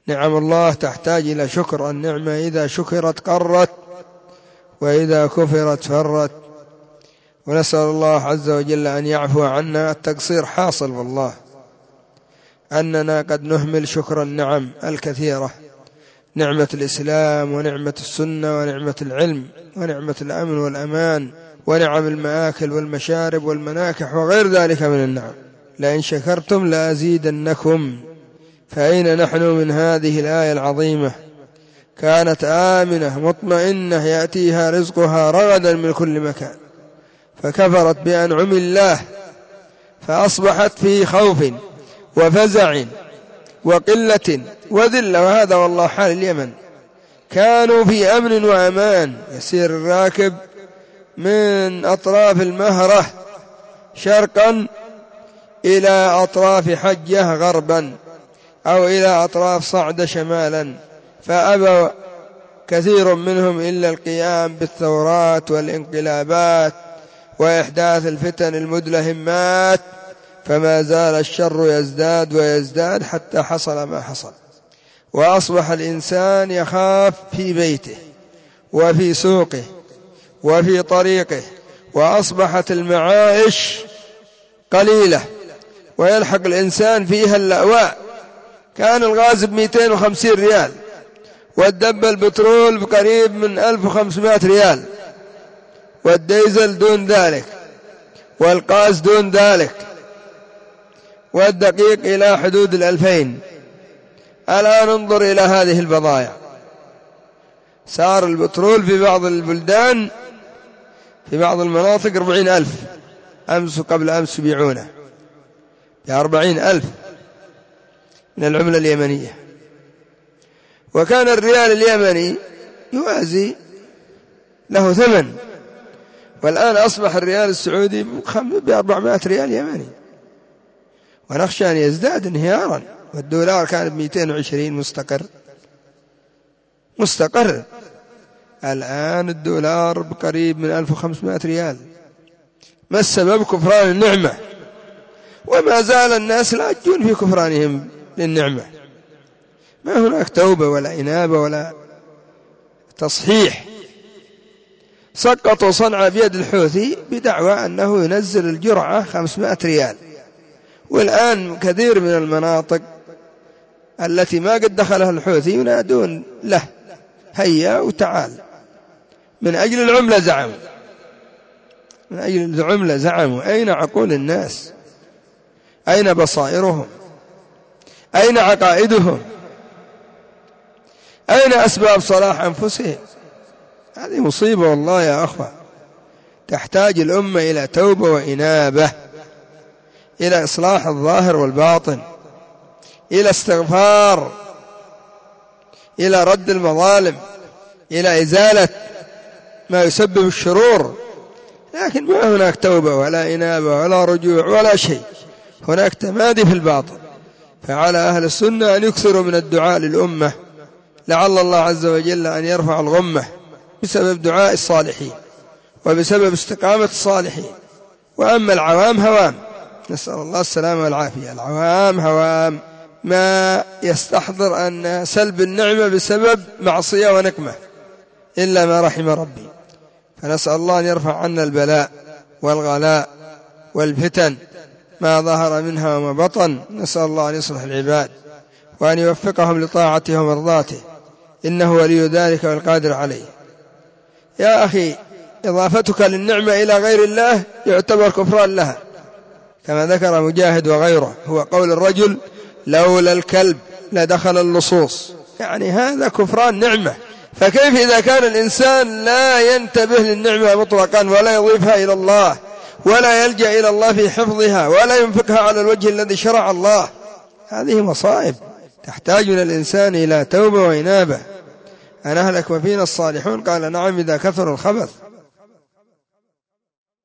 نعم الله تحتاج إلى شكر. النعمة إذا شكرت قرت، وإذا كفرت فرت. ونسأل الله عز وجل أن يعفو عنا. التقصير حاصل والله، أننا قد نهمل شكر النعم الكثيرة، نعمة الإسلام ونعمة السنة ونعمة العلم ونعمة الأمن والأمان ونعم المآكل والمشارب والمناكح وغير ذلك من النعم. لئن شكرتم لأزيدنكم. فأين نحن من هذه الآية العظيمة؟ كانت آمنة مطمئنة يأتيها رزقها رغدا من كل مكان، فكفرت بأنعم الله فأصبحت في خوف وفزع وقلة وذلة. وهذا والله حال اليمن، كانوا في أمن وأمان. يسير الراكب من أطراف المهرة شرقا إلى أطراف حجة غربا، أو إلى أطراف صعد شمالا، فأبى كثير منهم إلا القيام بالثورات والانقلابات وإحداث الفتن المدلهمات، فما زال الشر يزداد ويزداد حتى حصل ما حصل. وأصبح الإنسان يخاف في بيته وفي سوقه وفي طريقه، وأصبحت المعائش قليلة ويلحق الإنسان فيها اللأواء. كان الغاز ب250 ريال، والدب البترول بقريب من 1500 ريال، والديزل دون ذلك، والقاز دون ذلك، والدقيق إلى حدود 2000. الآن انظر إلى هذه البضائع. صار البترول في بعض البلدان في بعض المناطق 40,000، أمس قبل أمس يبيعونه ب40,000 من العملة اليمنية. وكان الريال اليمني يوازي له ثمن، والآن أصبح الريال السعودي ب400 ريال يمني، ونخشى أن يزداد انهيارا. والدولار كان ب220 مستقر. الآن الدولار بقريب من 1500 ريال. ما السبب؟ كفران النعمة. وما زال الناس لا يجون في كفرانهم للنعمة. ما هناك توبة ولا إنابة ولا تصحيح. سقطوا صنعاء بيد الحوثي بدعوى أنه ينزل الجرعة 500 ريال، والآن كثير من المناطق التي ما قد دخلها الحوثي ينادون له هيا وتعال. من أجل العملة زعموا، من أجل العملة زعموا. أين عقول الناس؟ أين بصائرهم؟ أين عقائدهم؟ أين أسباب صلاح أنفسهم؟ هذه مصيبة والله يا أخوة. تحتاج الأمة إلى توبة وإنابة، إلى إصلاح الظاهر والباطن، إلى استغفار، إلى رد المظالم، إلى إزالة ما يسبب الشرور. لكن ما هناك توبة ولا إنابة ولا رجوع ولا شيء، هناك تمادي في الباطل. فعلى أهل السنة أن يكثروا من الدعاء للأمة، لعل الله عز وجل أن يرفع الغمة بسبب دعاء الصالحين وبسبب استقامة الصالحين. وأما العوام هوام، نسأل الله السلامة والعافية. العوام هوام، ما يستحضر أن سلب النعمة بسبب معصية ونقمة إلا ما رحم ربي. فنسأل الله أن يرفع عنا البلاء والغلاء والفتن ما ظهر منها وما بطن. نسأل الله أن يصلح العباد وأن يوفقهم لطاعته ومرضاته، إنه ولي ذلك والقادر عليه. يا أخي، إضافتك للنعمة إلى غير الله يعتبر كفران لها، كما ذكر مجاهد وغيره. هو قول الرجل لولا الكلب لدخل اللصوص، يعني هذا كفران نعمة. فكيف إذا كان الإنسان لا ينتبه للنعمة مطلقا ولا يضيفها إلى الله ولا يلجأ إلى الله في حفظها ولا ينفقها على الوجه الذي شرع الله؟ هذه مصائب تحتاج من الإنسان إلى توبة وإنابة. أن أهلك وفينا الصالحون؟ قال نعم إذا كثر الخبث.